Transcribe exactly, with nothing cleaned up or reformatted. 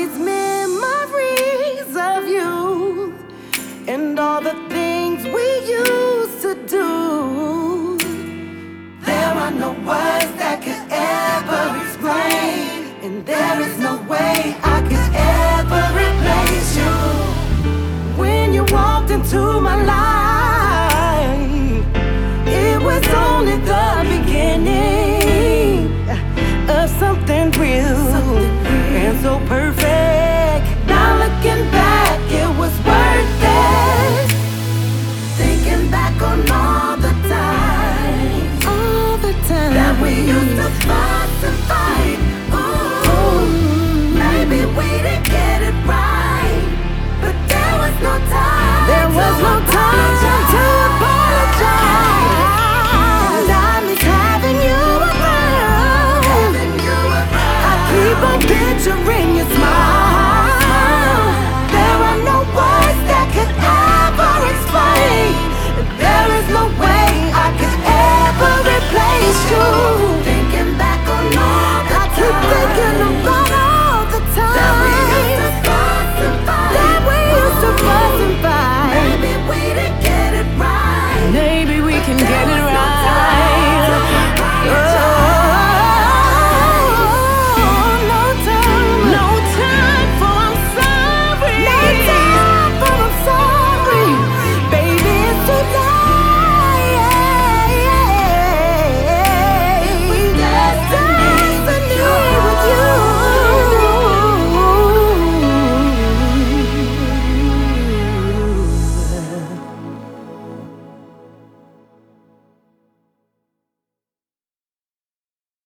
these memories of you and all the things we used to do. There are no words that could ever explain, and there is no way I could ever replace you. When you walked into my life, it was only the beginning of something real, something real and so perfect.